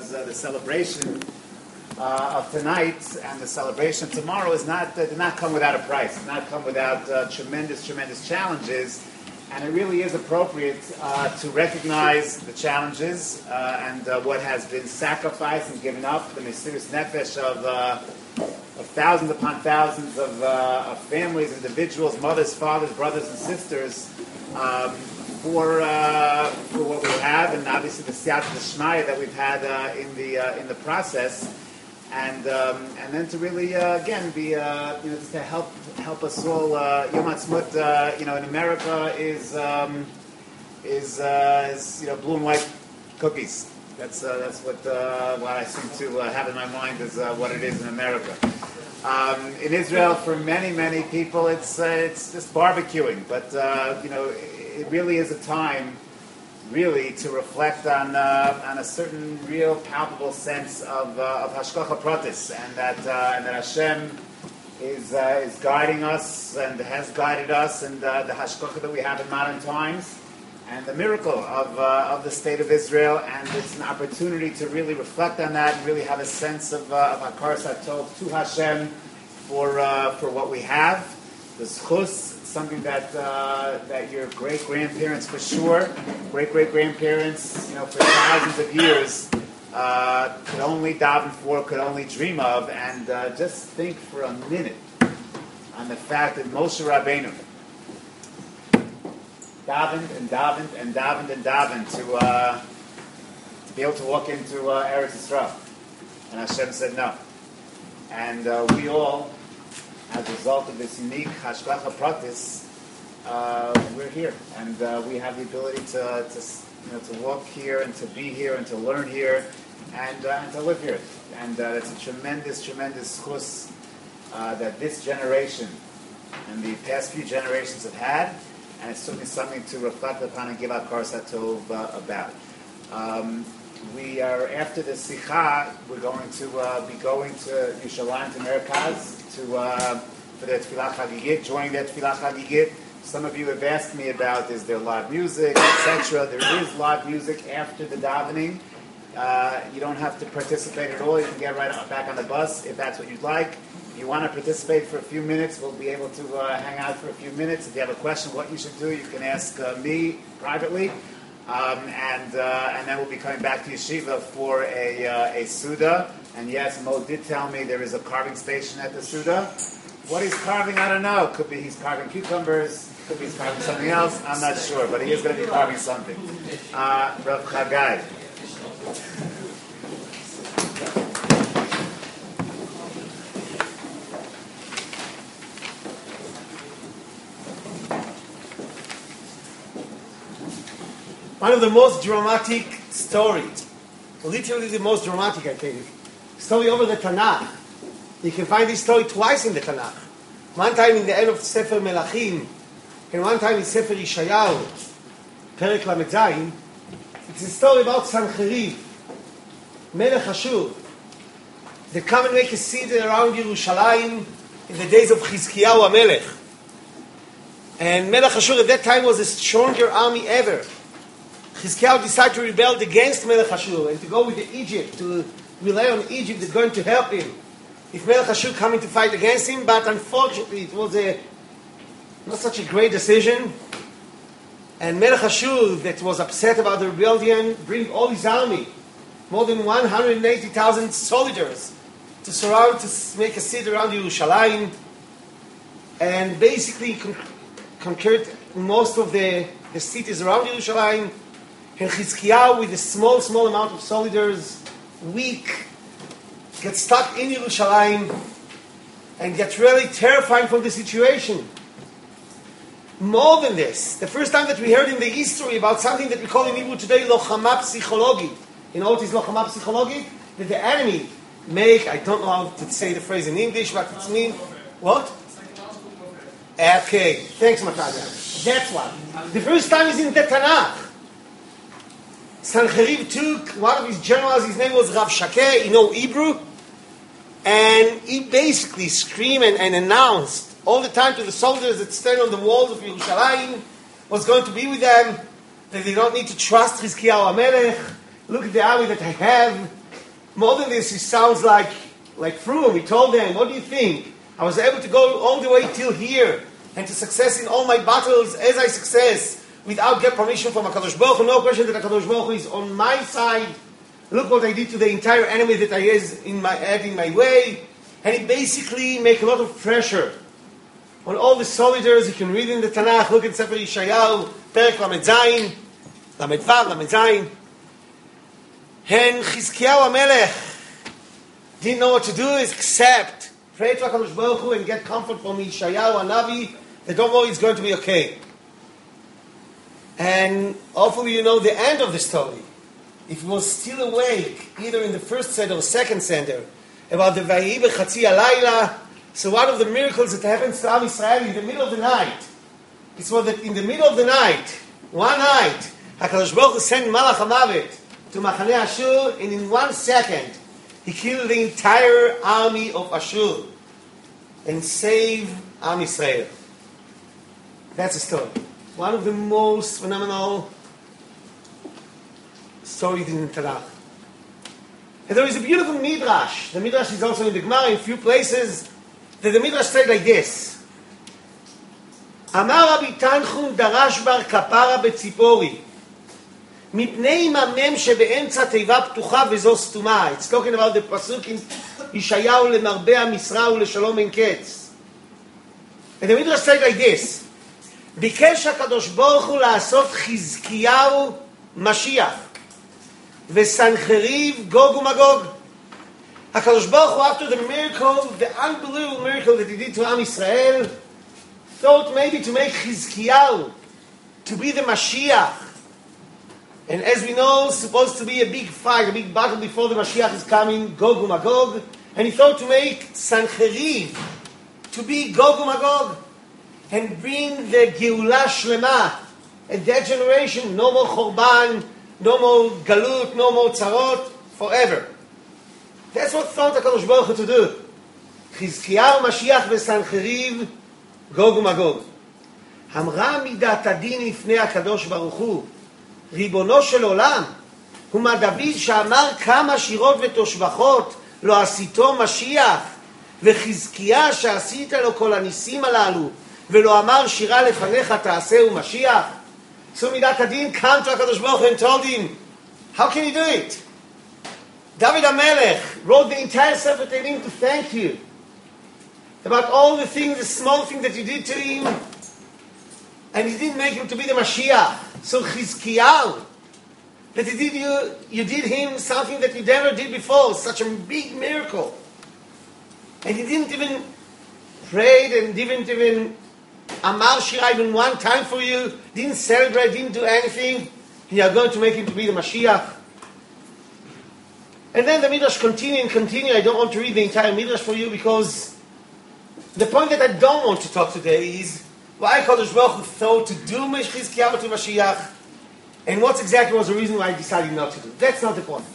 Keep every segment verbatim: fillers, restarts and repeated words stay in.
because uh, the celebration uh, of tonight and the celebration tomorrow is not uh, did not come without a price. Did not come without uh, tremendous, tremendous challenges. And it really is appropriate uh, to recognize the challenges uh, and uh, what has been sacrificed and given up, the mesirus nefesh of, uh, of thousands upon thousands of, uh, of families, individuals, mothers, fathers, brothers, and sisters um, for uh, for what we have, and obviously the siyata d'shmaya that we've had uh, in the uh, in the process. And um, and then to really uh, again be uh, you know just to help help us all. Uh, Yom Ha'atzmaut, uh, you know, in America is um, is, uh, is you know blue and white cookies. That's uh, that's what uh, what I seem to uh, have in my mind is uh, what it is in America. Um, in Israel, for many many people, it's uh, it's just barbecuing. But uh, you know, it, it really is a time. Really, to reflect on uh, on a certain real palpable sense of uh, of hashgacha pratis, and that uh, and that Hashem is uh, is guiding us and has guided us, and uh, the hashgacha that we have in modern times, and the miracle of uh, of the state of Israel, and it's an opportunity to really reflect on that and really have a sense of uh, of hakaras hatov to Hashem for uh, for what we have, the zchus. Something that uh, that your great grandparents, for sure, great great grandparents, you know, for thousands of years, uh, could only daven for, could only dream of, and uh, just think for a minute on the fact that Moshe Rabbeinu davened and davened and davened and davened to uh, to be able to walk into uh, Eretz Yisrael, and Hashem said no, and uh, we all. As a result of this unique hashgacha pratis, uh, we're here, and uh, we have the ability to, to, you know, to walk here, and to be here, and to learn here, and, uh, and to live here. And uh, it's a tremendous, tremendous zchus uh, that this generation and the past few generations have had, and it's certainly something to reflect upon and give hakaras hatov uh, about. Um, we are after the sikha. We're going to uh, be going to Yerushalayim to Merkaz. To, uh, for the Tefillah Chagigit, joining the Tefillah Chagigit. Some of you have asked me about is there live music, et cetera. There is live music after the davening. Uh, you don't have to participate at all. You can get right back on the bus if that's what you'd like. If you want to participate for a few minutes, we'll be able to uh, hang out for a few minutes. If you have a question what you should do, you can ask uh, me privately. Um, and uh, and then we'll be coming back to Yeshiva for a uh, a Suda. And yes, Mo did tell me there is a carving station at the Suda. What he's carving, I don't know. Could be he's carving cucumbers. Could be he's carving something else. I'm not sure, but he is going to be carving something. Uh, Rav Chagai. One of the most dramatic stories, literally the most dramatic, I think, story over the Tanakh. You can find this story twice in the Tanakh. One time in the end of Sefer Melachim, and one time in Sefer Yeshayahu, Perek Lamed Zayin. It's a story about Sancheriv, Melech Ashur. They come and make a siddur around Yerushalayim in the days of Chizkiyahu HaMelech. And Melech Ashur at that time was the stronger army ever. Chizkiyahu decided to rebel against Melech Ashur and to go with Egypt, to rely on Egypt that's going to help him. If Melech Ashur coming to fight against him, but unfortunately it was a not such a great decision. And Melech Ashur, that was upset about the rebellion, bring all his army, more than one hundred eighty thousand soldiers, to surround, to make a siddur around Yerushalayim, and basically con- conquered most of the, the cities around Yerushalayim. And Chizkiyahu, with a small, small amount of soldiers, weak, gets stuck in Yerushalayim and gets really terrified from the situation. More than this, the first time that we heard in the history about something that we call in Hebrew today lochama psychologit. You know what is lochama psychologit? That the enemy make, I don't know how to say the phrase in English, but it's mean, what? Okay, thanks Mataga. That's what. The first time is in the Tanakh. Sancheriv took one of his generals, his name was Rav Shakeh, you know Hebrew, and he basically screamed and, and announced all the time to the soldiers that stand on the walls of Yerushalayim, was going to be with them, that they don't need to trust Chizkiyahu HaMelech. Look at the army that I have. more than this, it sounds like like Froome. We told them, what do you think? I was able to go all the way till here and to success in all my battles as I success without get permission from HaKadosh Baruch Hu. No question that HaKadosh Baruch Hu is on my side. Look what I did to the entire enemy that I has in my had in my way. And it basically make a lot of pressure on all the soldiers. You can read in the Tanakh, look at Sefer Yeshayahu, Perek Lamed Zayin, Lamed Vav, Lamed Zayin. And Chizkiyahu HaMelech didn't know what to do except pray to HaKadosh Baruch Hu and get comfort from Yeshayahu HaNavi that don't worry, it's going to be okay. And hopefully you know the end of the story. If he was still awake, either in the first seder or second seder, about the Vayi B'Chatzi Alayla, so one of the miracles that happens to Am Yisrael in the middle of the night, it's was that in the middle of the night, one night, HaKadosh Baruch Hu sent Malach HaMavet to Machaneh Ashur, and in one second, he killed the entire army of Ashur and saved Am Yisrael. That's a story. One of the most phenomenal stories in the Tanakh. And there is a beautiful Midrash. The Midrash is also in the Gemara in a few places. That the Midrash said like this. Amar Rabbi Tanchum darash bar kapara betzipori. מפני ממם שבאמצע תיבה פתוחה וזו סתומה. It's talking about the pasuk in ישעיהו למרבה המשרה ולשלום אין קץ. And the Midrash said like this. ביקש הקדוש ברוך הוא לעשות חזקיהו משיח וסנחריב גוג ומגוג. הקדוש ברוך הוא, after the miracle, the unbelievable miracle that he did to Am Yisrael, thought maybe to make Chizkiyahu to be the Mashiach. And as we know, supposed to be a big fight, a big battle before the Mashiach is coming, Gog uMagog. And he thought to make Sancheriv to be Gog uMagog and bring the Geulah Shlema. At that generation, no more Chorban, no more Galut, no more Tzarot, forever. That's what thought HaKadosh Baruch Hu to do. Chizkiyahu Mashiach v'Sancheriv Gog uMagog. אמרה מידת הדין לפני הקדוש ברוך הוא, ריבונו של עולם, ומה דוד שאמר כמה שירות ותושבחות לא עשיתו משיח, וחזקיה שעשית לו כל הניסים הללו, ולא אמר שירה לפניך תעשהו משיח. So מידת הדין came to HaKadosh Baruch Hu and told him, how can you do it? David HaMelech wrote the entire Sefer Tehillim to thank you about all the things, the small things that you did to him, and he didn't make him to be the Mashiach. So Chizkiyahu, that he did you, you did him something that you never did before, such a big miracle, and he didn't even pray and didn't even Amar Shira even one time for you, didn't celebrate, didn't do anything. You are going to make him to be the Mashiach. And then the Midrash continue and continue. I don't want to read the entire Midrash for you because the point that I don't want to talk today is why Kadosh Baruch Hu thought to do Chizkiyahu to Mashiach, and what exactly was the reason why I decided not to do. That's not the point.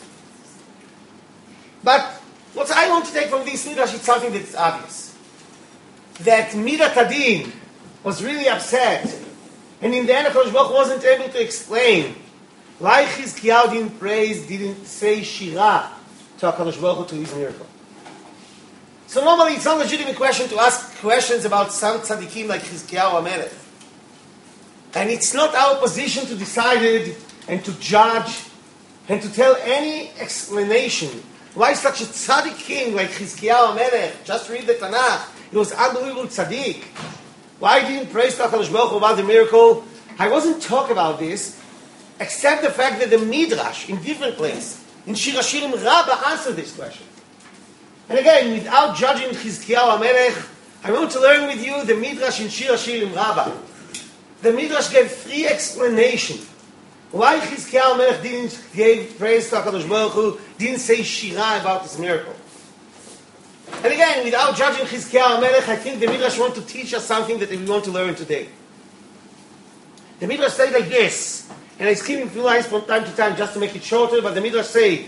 But what I want to take from this Midrash is something that's obvious. That Midat Hadin was really upset, and in the end Kadosh Baruch Hu wasn't able to explain why Chizkiyahu didn't praise, didn't say Shira to HaKadosh Baruch Hu to his miracle. So normally it's not a legitimate question to ask questions about some tzaddikim like Chizkiyahu HaMelech. And it's not our position to decide it and to judge and to tell any explanation why such a tzaddik king like Chizkiyahu HaMelech, just read the Tanakh, he was unbelievable tzaddik. Why didn't praise to HaKadosh Baruch Hu about the miracle? I wasn't talking about this, except the fact that the Midrash, in different places, in Shir Hashirim Rabbah, answered this question. And again, without judging Chizkiyahu HaMelech, I want to learn with you the Midrash in Shir Hashirim Rabbah. The Midrash gave three explanations why Chizkiyahu HaMelech didn't give praise to HaKadosh Baruch Hu, didn't say Shira about this miracle. And again, without judging Chizkiyahu HaMelech, I think the Midrash want to teach us something that we want to learn today. The Midrash say like this, and I skip a few lines from time to time just to make it shorter, but the Midrash say,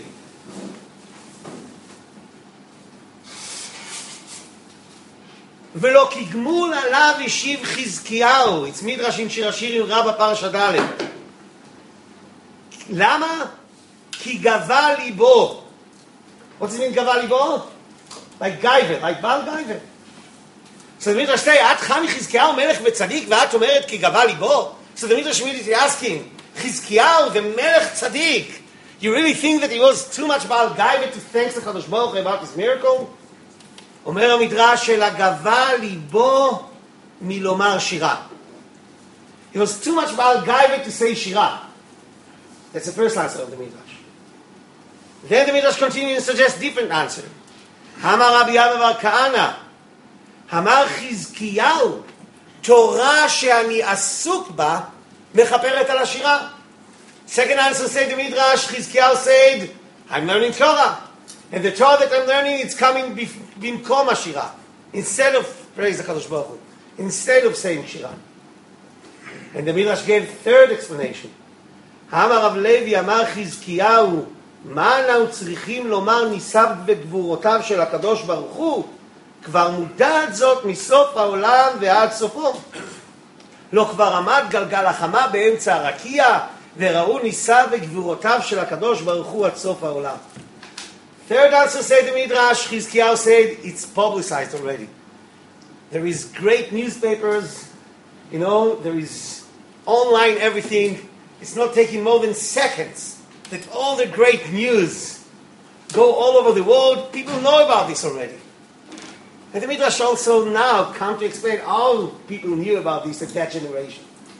ולא כגמול עליו השיב חזקיהו. It's Midrash in Shir Hashirim Rabbah פרשה ד'. למה? כי גבה ליבו What does it mean, Gava Libo? Like Gaiva, like Baal Gaiva. So the Midrash say, At Chani Chizkiyahu melech v'tzadik v'at omeret ki Gava Libo. So the Midrash immediately asking, Chizkiyahu, the melech tzadik, you really think that he was too much Baal Gaiva to thank the Kadosh Baruch Hu about this miracle? Omer HaMidrash shel Gava Libo milomar shira. He was too much Baal Gaiva to say shira. That's the first answer of the Midrash. Then the Midrash continues and suggests different answer. Hamar Rabbi Abba bar Kahana, Hamar Chizkiyahu, Torah she'ani asuk ba, mechaperet al hashira. Second answer said the Midrash, Chizkiyahu said, I'm learning Torah. And the Torah that I'm learning, it's coming bimkom hashira. Instead of, praise the Kadosh Baruch Hu, instead of saying shira. And the Midrash gave third explanation. Hamar Rav Levi Amar Chizkiyahu, מה אנחנו צריכים לומר ניסב בגבורותיו של הקדוש ברוך הוא? כבר מודעת זאת מסוף העולם ועד סופו. לא כבר עמד גלגל החמה באמצע הרקיע, וראו ניסב בגבורותיו של הקדוש ברוך הוא עד סוף העולם. Third answer said the Midrash, Chizkiyahu said, it's publicized already. There is great newspapers, you know, there is online everything. It's not taking more than seconds that all the great news go all over the world. People know about this already. And the Midrash also now come to explain how people knew about this at that generation.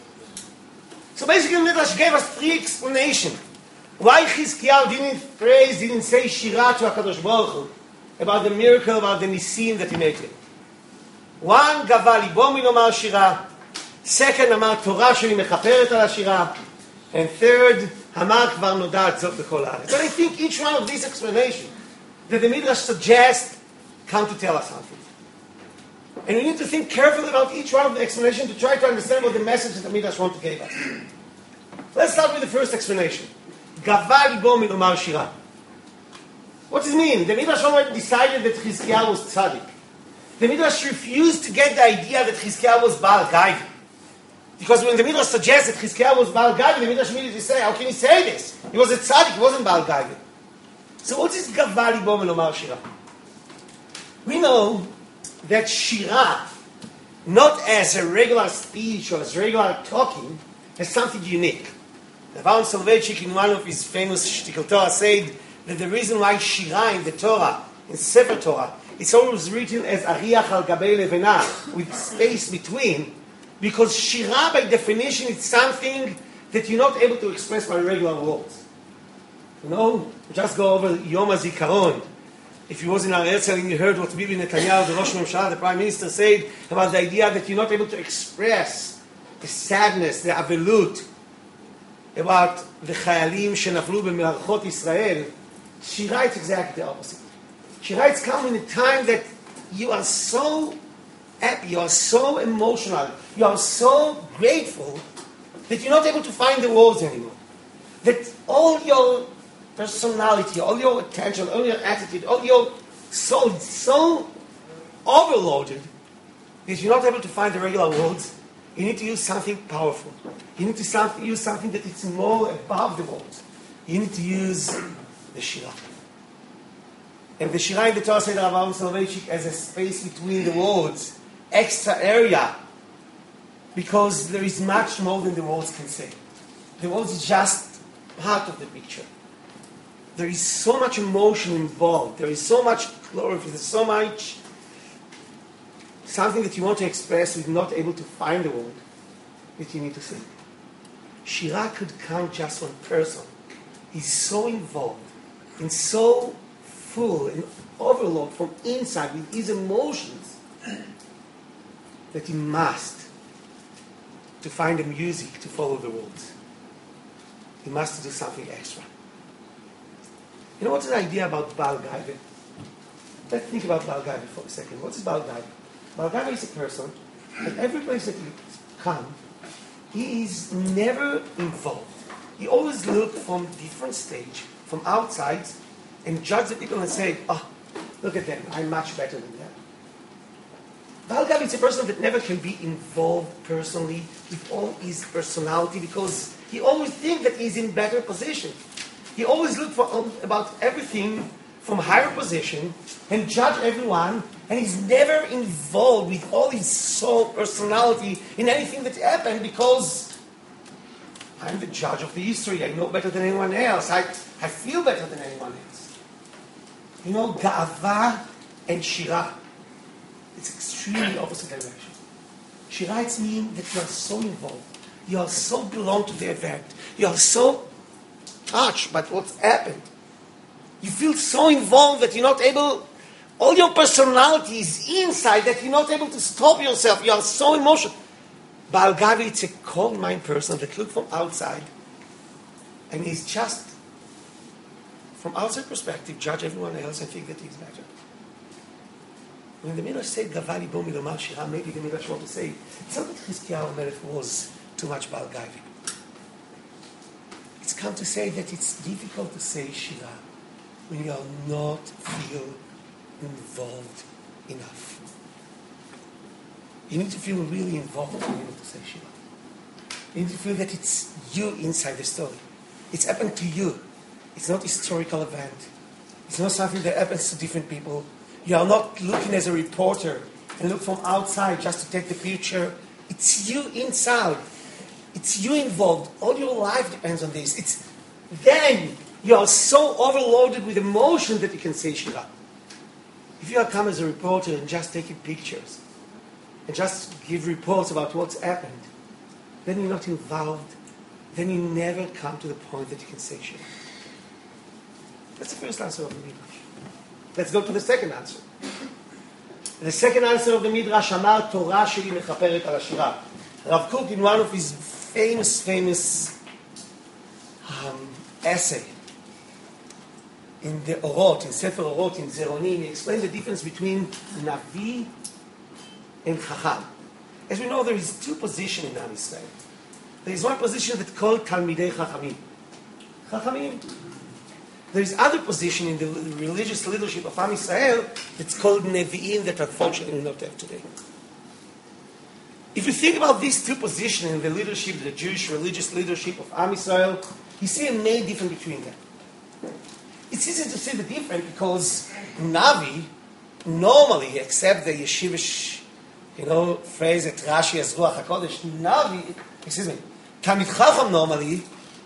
So basically the Midrash gave us three explanations. Why Chizkiyahu didn't praise, didn't say Shira to HaKadosh Baruch Hu about the miracle, about the Nisim that he made him. One, Gava Libo milomar Shira. Second, Amar Torah sheli mechaperet al hashira. And third, Hamar kvar nodat zot b'kol haaretz. And I think each one of these explanations that the Midrash suggests come to tell us something. And we need to think carefully about each one of the explanations to try to understand what the message that the Midrash wants to give us. Let's start with the first explanation. Gava libo milomar shira. What does it mean? The Midrash already decided that Chizkiyahu was tzaddik. The Midrash refused to get the idea that Chizkiyahu was Baal Gaiva. Because when the Midrash suggests that Chizkiyahu was Baal Gaiva, the Midrash immediately say, how can he say this? He was a tzaddik, he wasn't Baal Gaiva. So what is Gava libo milomar shira? We know that shira, not as a regular speech or as regular talking, is something unique. The Baal Soloveitchik, in one of his famous Shtickle Torah, said that the reason why shira in the Torah, in Sefer Torah, it's always written as Ariach al Gabei Levena, with space between, because shira by definition is something that you're not able to express by regular words. You know, just go over Yom HaZikaron. If you was in our Herzl and you heard what Bibi Netanyahu, the Rosh Hashanah, the Prime Minister, said about the idea that you're not able to express the sadness, the avelut, about the Chayalim shenaflu b'me'archot Israel, shira is exactly the opposite. Shira is coming in a time that you are so happy, you are so emotional, you are so grateful that you're not able to find the words anymore. That all your personality, all your attention, all your attitude, all your soul is so overloaded that you're not able to find the regular words. You need to use something powerful. You need to some, use something that is more above the words. You need to use the shira. And the shira in the Torah said Rav Aaron Soloveitchik as a space between the words, extra area, because there is much more than the words can say. The words is just part of the picture. There is so much emotion involved. There is so much glory. There's so much something that you want to express with not able to find the word that you need to say. Shira could count just one person. He's so involved and so full and overloaded from inside with his emotions that he must, to find the music to follow the words, he must do something extra. You know what's the idea about Baal Gaiva? Let's think about Baal Gaiva for a second. What is Baal Gaiva? Baal Gaiva is a person that every place that he comes, he is never involved. He always looks from different stage, from outside, and judge the people and say, oh, look at them, I'm much better than them. Baal Gaiva is a person that never can be involved personally with all his personality because he always thinks that he's in better position. He always looks for um, about everything from higher position and judge everyone, and he's never involved with all his soul, personality in anything that happened because I'm the judge of the history. I know better than anyone else. I, I feel better than anyone else. You know, ga'ava and shira, it's extremely opposite direction. Shira, it's mean that you are so involved. You are so belong to the event. You are so touched by what's happened. You feel so involved that you're not able, all your personality is inside that you're not able to stop yourself. You are so emotional. Baal Gavi, it's a cold mind person that looks from outside and he's just, from outside perspective, judge everyone else and think that he's better. When the Midrash said, Gavali bo milomar shira, maybe the Midrash want to say, it's not that Chizkiyahu Melech was too much Baal Gavi. It's come to say that it's difficult to say shira when you are not feel involved enough. You need to feel really involved to be able to say shira. You need to feel that it's you inside the story. It's happened to you. It's not a historical event. It's not something that happens to different people. You are not looking as a reporter and look from outside just to take the picture. It's you inside. It's you involved. All your life depends on this. It's then you are so overloaded with emotion that you can say shira. If you come as a reporter and just taking pictures and just give reports about what's happened, then you're not involved. Then you never come to the point that you can say shira. That's the first answer of the Midrash. Let's go to the second answer. The second answer of the Midrash, Amar Torah sheli mechaperet al hashira. Rav Kook, in one of his famous, famous um, essay in the Orot, in Sefer Orot, in Zeronim, he explains the difference between Navi and Chacham. As we know, there is two positions in Am Yisrael. There is one position that's called Talmidei Chachamim. Chachamim. There is other position in the religious leadership of Am Yisrael that's called Nevi'im that unfortunately we don't have today. If you think about these two positions in the leadership, the Jewish religious leadership of Am Yisrael, you see a main difference between them. It's easy to see the difference because Navi, normally, except the yeshivish, you know, phrase that Rashi as Ruach HaKodesh, Navi, excuse me, Talmid Chacham normally,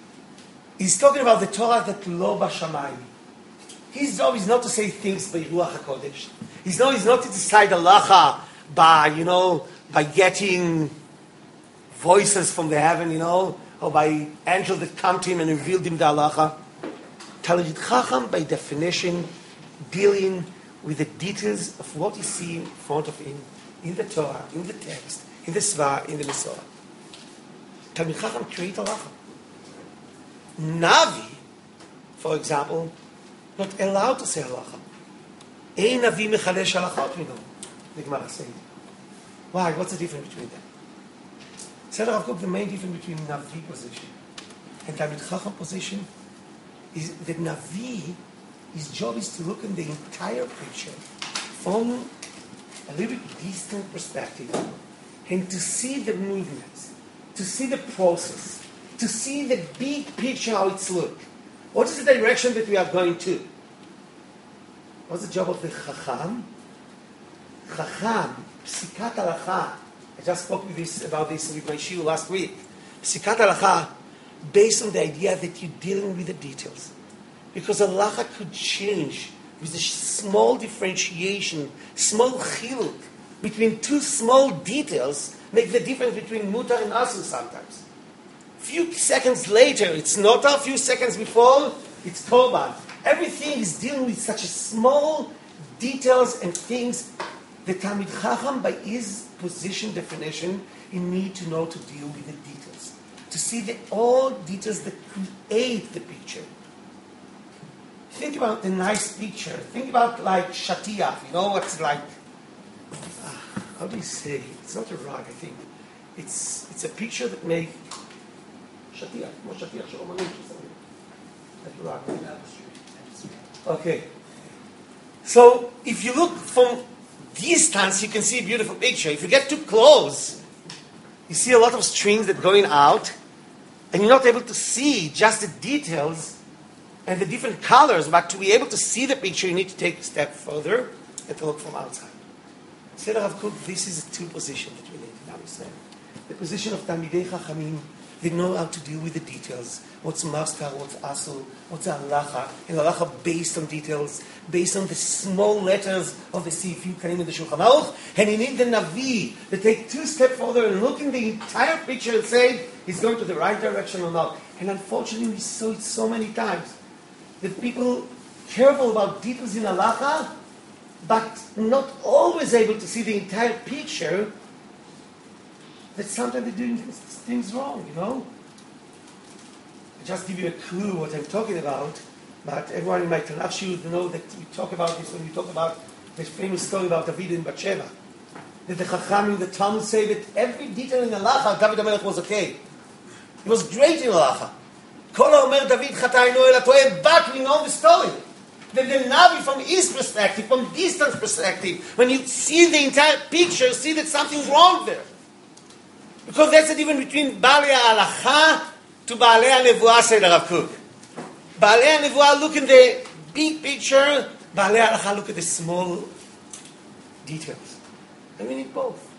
is talking about the Torah that lo b'shamayim. His job is not to say things by Ruach HaKodesh. His job is not to decide halacha by, you know, by getting voices from the heaven, you know, or by angels that come to him and revealed him the halacha. Talmid Chacham, by definition, dealing with the details of what you see in front of him, in the Torah, in the text, in the Svah, in the Misorah. Talmid Chacham create halacha. Navi, for example, not allowed to say halacha. Ein Navi mechalesh halachot, we know. The Gemara says. Why? What's the difference between them? Said Rav Kook, the main difference between Navi position and Talmid Chacham position is that Navi, his job is to look in the entire picture from a little bit distant perspective and to see the movements, to see the process, to see the big picture, how it's look. What is the direction that we are going to? What's the job of the Chacham? Chacham, Psikat Halacha. I just spoke with this, about this with my shiur last week. Psikat Halacha, based on the idea that you're dealing with the details. Because halacha could change with a small differentiation, small chiluk between two small details, make the difference between mutar and asur sometimes. Few seconds later, it's not a few seconds before, it's korban. Everything is dealing with such a small details and things. The Talmid Chacham, by his position definition, he need to know to deal with the details, to see the all details that create the picture. Think about the nice picture. Think about like shatiach. You know what's like? Uh, how do you say? It's not a rug. I think it's it's a picture that make shatiach. More shatiach she'omanim something. Like rug. Okay. So if you look from distance, you can see a beautiful picture. If you get too close, you see a lot of strings that going out, and you're not able to see just the details. and the different colors, but to be able to see the picture, you need to take a step further and to look from outside. Said Rav Kook, this is a two position that we need to understand. The position of Talmidei Chachamim, they know how to deal with the details. What's maskar, what's asur, what's halacha, and halacha based on details, based on the small letters of the Sifim Kanim in the Shulchan Aruch, and you need the Navi to take two steps further and look in the entire picture and say, he's going to the right direction or not. And unfortunately, we saw it so many times, that people careful about details in halacha, but not always able to see the entire picture, that sometimes they're doing things wrong, you know? I'll just give you a clue what I'm talking about, but everyone in my Tanakh should know that we talk about this when we talk about the famous story about David and Bathsheba. That the Chachamim, the Talmud say that every detail in halacha, David HaMelech was okay. He was great in halacha. Kol ha'omer David chata'ino el hatoeh, but we know the story. That the Navi, from his perspective, from distance perspective, when you see the entire picture, see that something's wrong there. Because that's the difference between Baalei Halacha to Baalei HaNevuah, said Rav Kook. Baalei HaNevuah look in the big picture, Baalei Halacha look at the small details. And we need both.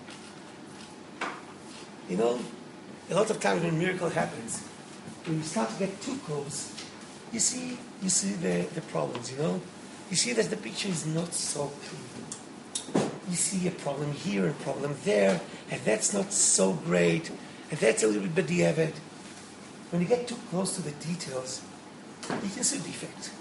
You know, a lot of times when a miracle happens, when you start to get too close, you see, you see the, the problems, you know? You see that the picture is not so clear. You see a problem here, a problem there, and that's not so great, and that's a little bit b'diavad. When you get too close to the details, you can see defect.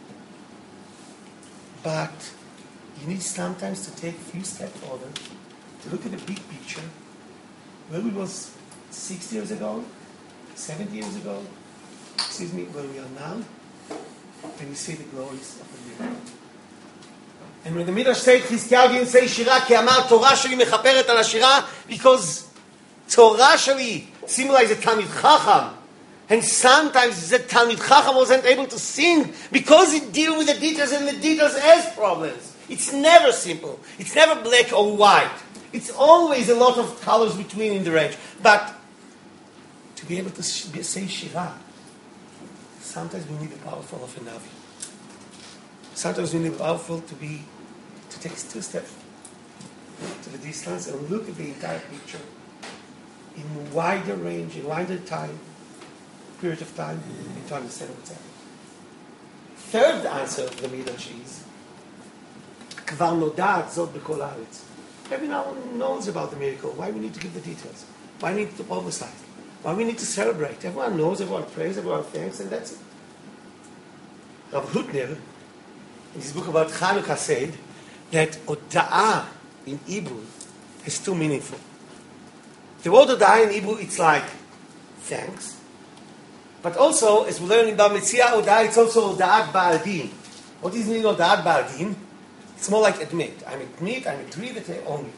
But you need sometimes to take a few steps further, to look at the big picture, where we was sixty years ago, seventy years ago, excuse me, where we are now, and you see the glories of the miracle. And when the Midrash said, Chizkiyahu didn't say Shira, כי אמר, תורה שלי מכפרת על השירה, because Torah sheli symbolizes a Talmid Chacham. And sometimes the Talmid Chacham wasn't able to sing because it deals with the details, and the details has problems. It's never simple. It's never black or white. It's always a lot of colors between in the range. But to be able to say Shira, sometimes we need the powerful of a Navi. Sometimes we need powerful to be, to take two steps to the distance and look at the entire picture in wider range, in wider time, period of time, and to understand what's happening. Third answer of the Midrash is, כבר נודעת זאת בכל הארץ. Everyone knows about the miracle. Why we need to give the details? Why we need to publicize? Why we need to celebrate? Everyone knows, everyone prays, everyone thanks, and that's it. Rav Hutner, in his book about Chanukah, said that Oda'ah in Hebrew is too meaningful. The word Oda'ah in Hebrew, it's like thanks. But also, as we learn in Bar Metzia, Oda'ah, it's also Oda'at Ba'al Din. What is meaning Oda'at Ba'al Din? It's more like admit. I admit, I agree that I own it.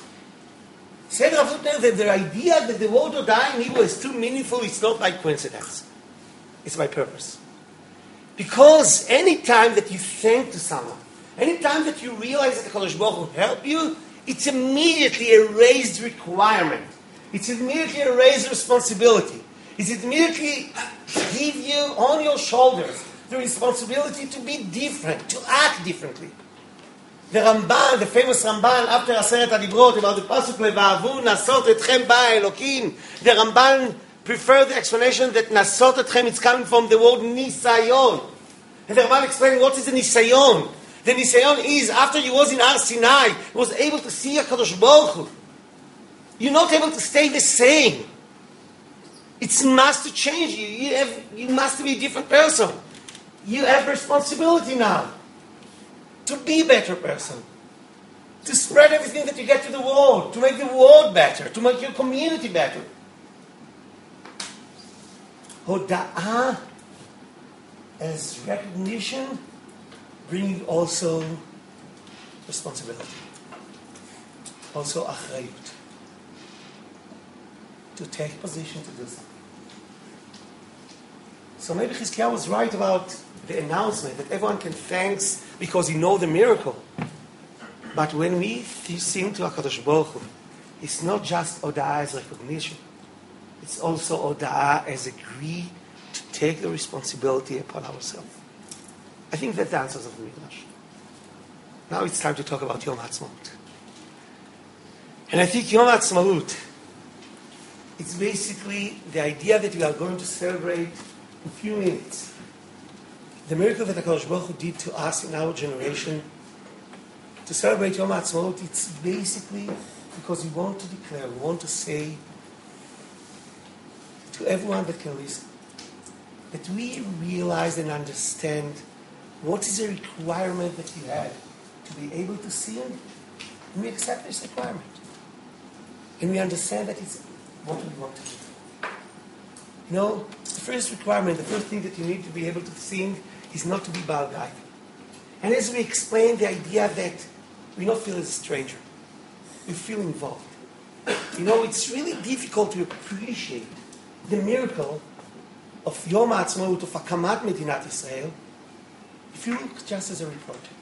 Said Rav Hutner that the idea that the word Oda'ah in Hebrew is too meaningful, it's not by coincidence. It's by purpose. Because any time that you thank to someone, any time that you realize that the Kadosh Baruch Hu help you, it's immediately a raised requirement. It's immediately a raised responsibility. It's immediately give you on your shoulders the responsibility to be different, to act differently. The Ramban, the famous Ramban, after Aseret HaDibrot, about the pasuk Levahavu Nasot Etchem Ba'a Elokim, the Ramban prefer the explanation that Nasot Etchem is coming from the word Nisayon. And the Ramban explained what is a Nisayon. The Nisayon is, after you was in Har Sinai, you was able to see HaKadosh Baruch Hu. You're not able to stay the same. It must to change you. You, have, you must be a different person. You have responsibility now to be a better person. To spread everything that you get to the world. To make the world better. To make your community better. Hoda'ah as recognition, bringing also responsibility. Also achrayut. To take position to do something. So maybe Chizkiyahu was right about the announcement that everyone can thanks because he know the miracle. But when we sing to HaKadosh Baruch Hu, it's not just Oda'ah as recognition. It's also Oda'ah as agree to take the responsibility upon ourselves. I think that's the answers of the Midrash. Now it's time to talk about Yom HaAtzmaut. And I think Yom HaAtzmaut, it's basically the idea that we are going to celebrate in a few minutes the miracle that HaKadosh Baruch Hu did to us in our generation. To celebrate Yom HaAtzmaut, it's basically because we want to declare, we want to say to everyone that can listen, that we realize and understand what is the requirement that we have to be able to sin, and we accept this requirement. And we understand that it's what we want to do. You know, the first requirement, the first thing that you need to be able to sin is not to be Baal Gaiva. And as we explain the idea that we don't feel as a stranger, we feel involved. You know, it's really difficult to appreciate the miracle of Yom HaAtzmaut, of Hakamat Medinat Israel, if you look just as a reporter.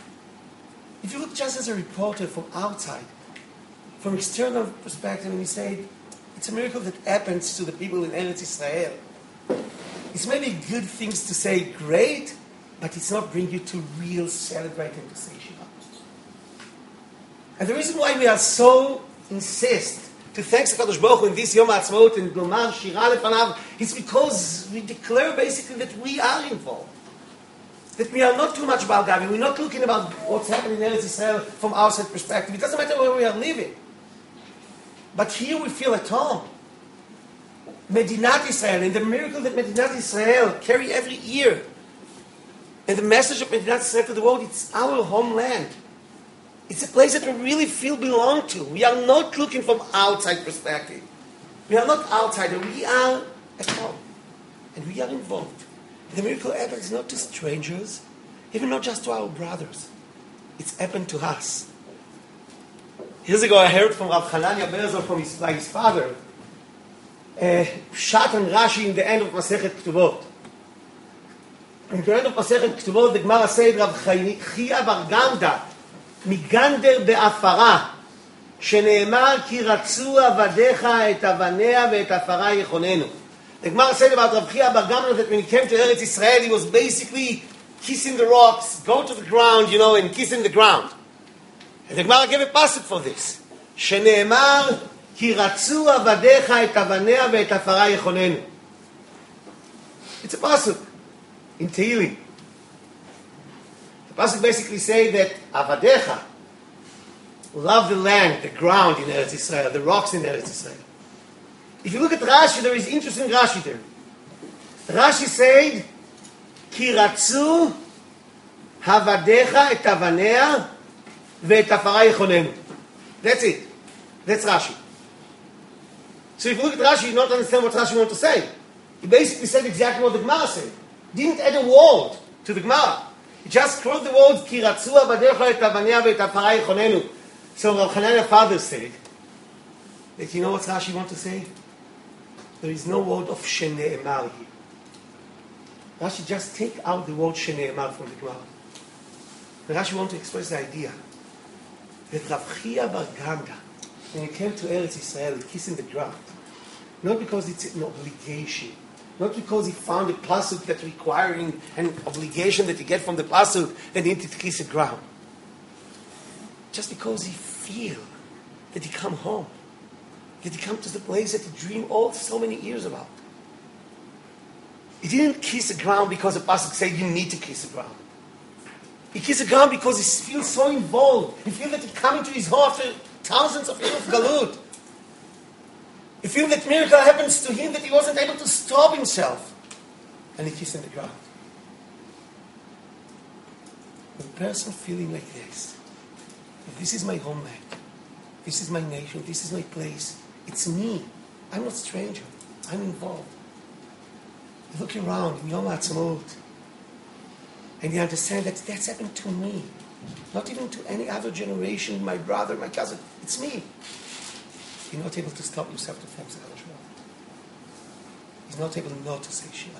If you look just as a reporter from outside, from external perspective, and you say, it's a miracle that happens to the people in Eretz Israel. It's maybe good things to say, great, but it's not bring you to real celebrating to say Shiva. And the reason why we are so insist to thank HaKadosh Baruch Hu in this Yom HaAtzmaut and Glomar Shira Lefanav, it's because we declare basically that we are involved. That we are not too much about God. We're not looking about what's happening in Eretz Israel from outside perspective. It doesn't matter where we are living. But here we feel at home. Medinat Israel, and the miracle that Medinat Israel carry every year. And the message of Medinat Israel to the world, it's our homeland. It's a place that we really feel belong to. We are not looking from outside perspective. We are not outsider. We are at home. And we are involved. The miracle happens not to strangers, even not just to our brothers. It's happened to us. Years ago I heard from Rav Hanania Berzol from his, by his father, uh, Pshat and Rashi in the end of Masechet Ketubot. In the end of Masechet Ketubot, the Gemara said, Rav Chia bar Gamda, מגנדר באפרה, שנאמר כי רצו עבדיך את אבניה ואת אפרה יכוננו. The Gemara said about Rav Chia bar Gamda that when he came to Eretz Israel, he was basically kissing the rocks, go to the ground, you know, and kissing the ground. And the Gemara gave a pasuk for this. שנאמר כי רצו עבדיך את אבניה ואת אפרה יכוננו. It's a pasuk in Tehillim. The pasuk basically say that Avadecha love the land, the ground in Eretz Israel, the rocks in Eretz Israel. If you look at Rashi, there is interesting Rashi there. Rashi said, כי רצו עבדיך את אבניה ואת אפרה יכוננו. That's it. That's Rashi. So if you look at Rashi, you don't understand what Rashi wants to say. He basically said exactly what the Gemara said. Didn't add a word to the Gemara. He just quoted the words, כי רצו עבדיך את אבניה ואת אפרה יכוננו. So Rav Hanania's father said, that you know what Rashi wants to say? There is no word of shene'emar here. Rashi just take out the word shene'emar from the Gemara. And Rashi wants to express the idea that Rav Chia bar Gamda, when he came to Eretz Israel, kissing the ground, not because it's an obligation, not because he found a pasuk that's requiring an obligation that he get from the pasuk that he needed to kiss the ground. Just because he feel that he come home, that he come to the place that he dreamed all so many years about. He didn't kiss the ground because the pasuk said you need to kiss the ground. He kissed the ground because he feels so involved. He feels that it come into his heart after thousands of years of galut. He feels that miracle happens to him that he wasn't able to stop himself. And he kissed the ground. The person feeling like this, this is my homeland, this is my nation, this is my place, it's me. I'm not a stranger. I'm involved. You look around in Yom HaAtzmaut, and you understand that that's happened to me. Not even to any other generation, my brother, my cousin. It's me. You're not able to stop yourself to thank HaKadosh Baruch Hu. He's not able not to say Shira.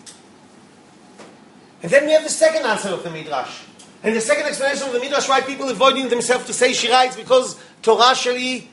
And then we have the second answer of the Midrash. And the second explanation of the Midrash why people avoiding themselves to say Shira is because Torah sheli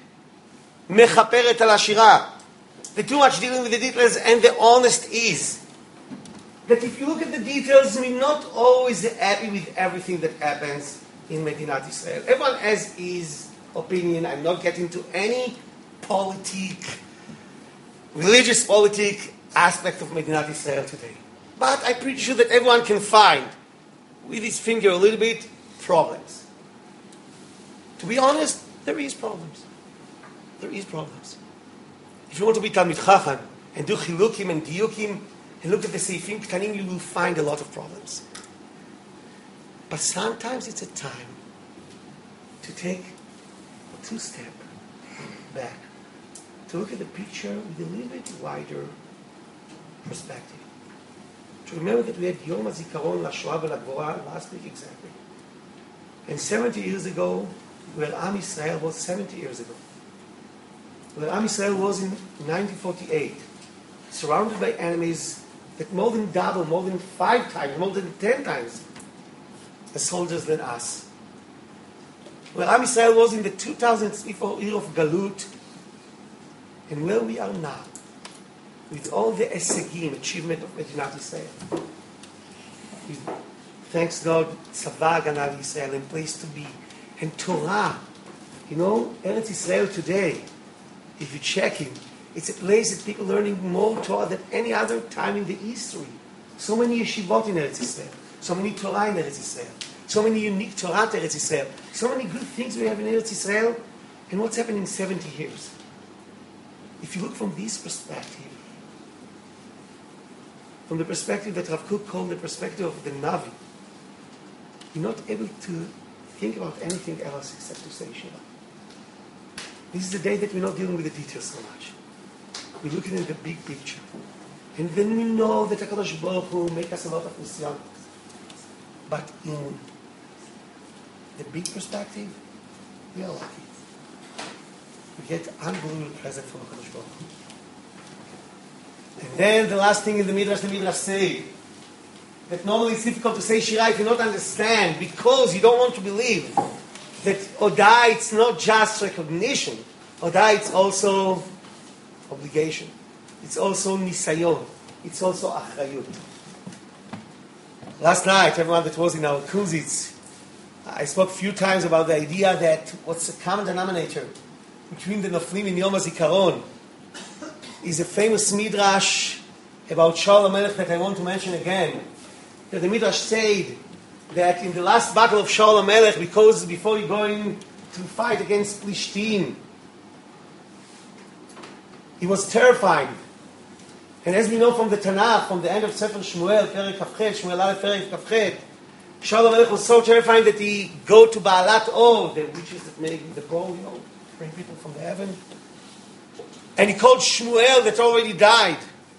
mechaperet al Shira. They're too much dealing with the details and the honest is. that if you look at the details, we're not always happy with everything that happens in Medinat Israel. Everyone has his opinion. I'm not getting to any politic, religious politic aspect of Medinat Israel today. But I'm pretty sure that everyone can find, with his finger a little bit, problems. To be honest, there is problems. There is problems. If you want to be Talmid Chacham and do chilukim and diukim and look at the Seifim Ktanim, you will find a lot of problems. But sometimes it's a time to take two steps back, to look at the picture with a little bit wider perspective. To remember that we had Yom HaZikaron LaShoah VeLaGvora last week exactly. And seventy years ago, where Am Yisrael was seventy years ago, where Am Yisrael was in nineteen forty-eight, surrounded by enemies that more than double, more than five times, more than ten times the soldiers than us. Where Am Yisrael was in the two thousandth year of Galut, and where we are now, with all the esegim, achievement of Medinat Yisrael. With, thanks God, Tzava Agana Yisrael, and place to be. And Torah, you know, Eretz Yisrael today, if you check it, it's a place that people are learning more Torah than any other time in the history. So many yeshivot in Eretz Yisrael, so many Torah in Eretz Yisrael, so many unique Torah in Eretz Yisrael, so many good things we have in Eretz Yisrael, and what's happened in seventy years. If you look from this perspective, from the perspective that Rav Kook called the perspective of the Navi, you're not able to think about anything else except to say Shiva. This is the day that we're not dealing with the details so much. We're looking at the big picture. And then we know that HaKadosh Baruch Hu make us a lot of nisyon. But in the big perspective, we are lucky. We get unbelievable present from HaKadosh Baruch Hu. And then the last thing in the Midrash, the Midrash say, that normally it's difficult to say Shira if you don't understand, because you don't want to believe that Odah, it's not just recognition. Odah, it's also obligation. It's also nisayon. It's also achrayut. Last night, everyone that was in our kuzitz, I spoke a few times about the idea that what's the common denominator between the Noflim in Yom HaZikaron is a famous midrash about Shaul HaMelech that I want to mention again. That the midrash said that in the last battle of Shaul HaMelech, because before he going to fight against Plishtim, he was terrified. And as we know from the Tanakh, from the end of Sefer Shmuel, Perek Kafchet, Shmuel Aleph Perek Kafchet, Shaul HaMelech was so terrified that he go to Baalat Or, the witches that make the bow, you know, bring people from the heaven. And he called Shmuel that already died.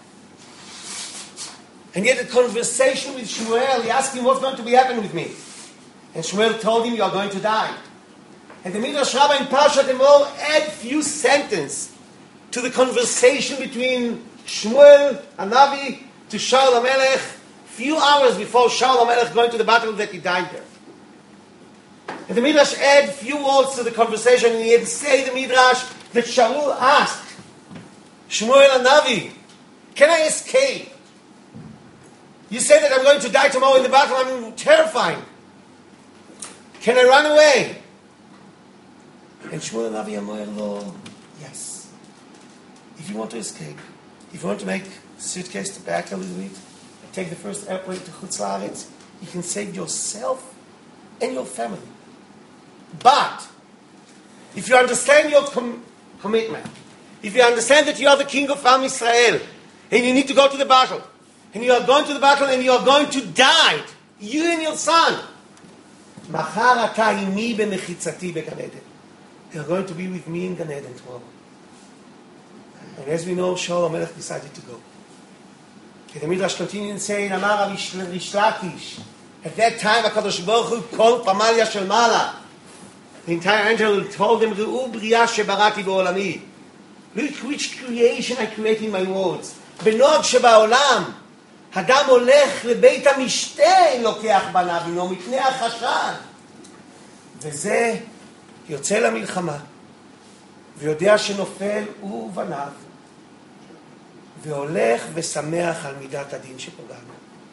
And he had a conversation with Shmuel. He asked him what's going to be happening with me. And Shmuel told him, you are going to die. And the Midrash Rabbah in Parshat Emor add few sentences to the conversation between Shmuel Hanavi to Shaul HaMelech, few hours before Shaul HaMelech going to the battle that he died there. And the Midrash add few words to the conversation, and he had to say the Midrash that Shaul asked Shmuel Hanavi, can I escape? You say that I'm going to die tomorrow in the battle. I'm terrified. Can I run away? And Shmuel Hanavi Amar lo, yes. If you want to escape, if you want to make suitcase to pack a little bit, take the first airplane to Chutz La'aretz, you can save yourself and your family. But if you understand your com- commitment, if you understand that you are the king of Am Yisrael, and you need to go to the battle, and you are going to the battle and you are going to die, you and your son, Machar ata imi bemechitzati beGan Eden. You are going to be with me in Gan Eden tomorrow. And as we know, Shaul HaMelech decided to go. And the Midrash continues saying, Amar Rish Lakish. At that time, HaKadosh Baruch Hu called Pamalia Shel Mala. The entire angel told him, Re'u B'riyah shebarati b'olami. Look which creation I create in my words. B'nog שבעולם. אדם הולך לבית המשתה לוקח בניו ממנו מפני החשד. וזה יוצא למלחמה, ויודע שנופל הוא ובניו, והולך ושמח על מידת הדין שפגענו.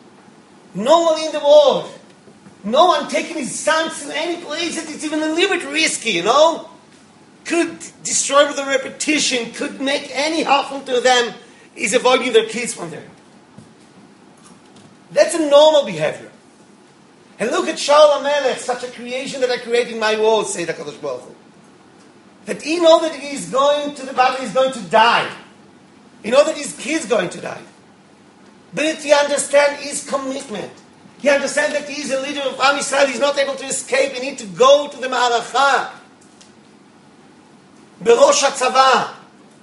No one in the world, no one taking his sons to any place that it's even a little bit risky, you know, could destroy with a repetition, could make any harmful to them, is avoiding their kids from there. That's a normal behavior. And look at Shaul HaMelech, such a creation that I created in my world, say the Kadosh Baruch Hu. That he knows that he is going to the battle, he is going to die. He knows that his kid's going to die. But he understands his commitment. He understands that he is a leader of Am Yisrael. He's not able to escape. He needs to go to the Ma'aracha. בראש הצבא.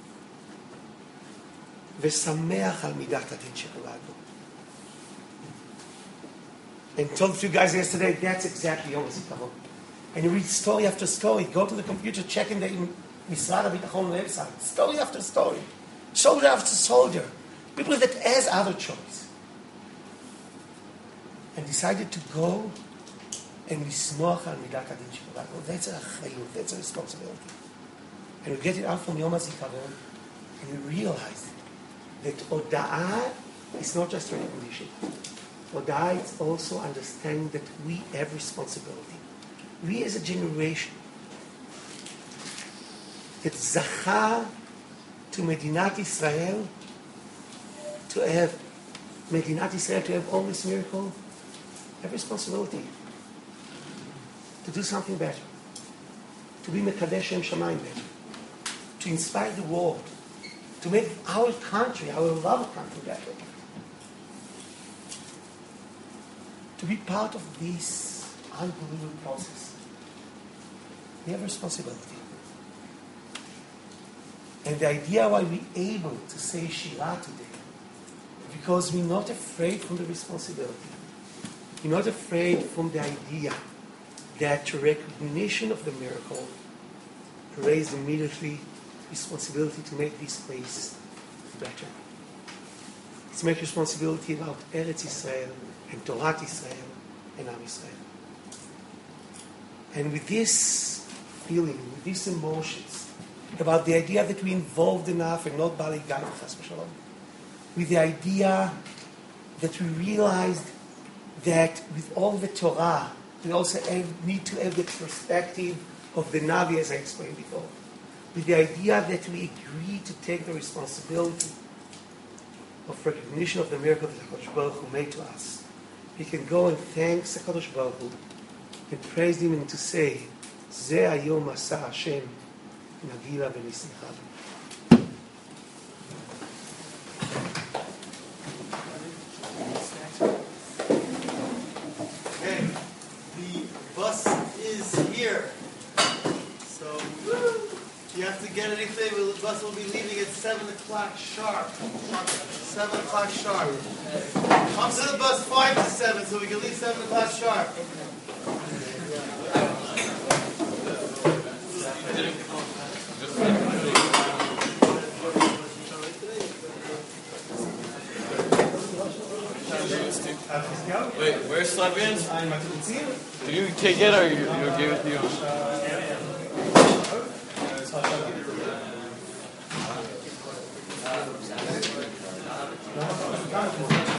ושמח על מידת הדין שכולנו. And told you guys yesterday, that's exactly Yom HaZikaron. And you read story after story. Go to the computer, check in the Misrad HaBitachon website. Story after story. Soldier after soldier. People that has other choice. And decided to go and lismoach al midat hadin shekolago. That's a chayut, that's a responsibility. And we get it out from Yom HaZikaron, and we realize that Oda'ah is not just recognition. Oda'ah is also understanding that we have responsibility. We as a generation that zachar to Medinat Israel, to have Medinat Israel, to have all this miracle, have responsibility to do something better, to be Mekadesh Shem Shamayim better, to inspire the world, to make our country, our loved country better, to be part of this unbelievable process. We have responsibility. And the idea why we're able to say Shirah today, because we're not afraid from the responsibility. We're not afraid from the idea that recognition of the miracle raised immediately responsibility to make this place better. It's make responsibility about Eretz Israel and Torah Israel and Am Israel. And with this feeling, with these emotions, about the idea that we're involved enough and not Bali Gai Chas v'Shalom, with the idea that we realized that with all the Torah, we also have, need to have the perspective of the Navi, as I explained before. With the idea that we agree to take the responsibility of recognition of the miracle that HaKadosh Baruch Hu made to us. We can go and thank HaKadosh Baruch Hu and praise Him and to say, Ze hayom asa Hashem nagila v'nisnecha. Okay, the bus is here. So, if you have to get anything, the bus will be leaving at seven o'clock sharp. seven o'clock sharp. Come to the bus five to seven so we can leave seven o'clock sharp. Wait, where's Slavian? Did you take it or you, you gave it to you?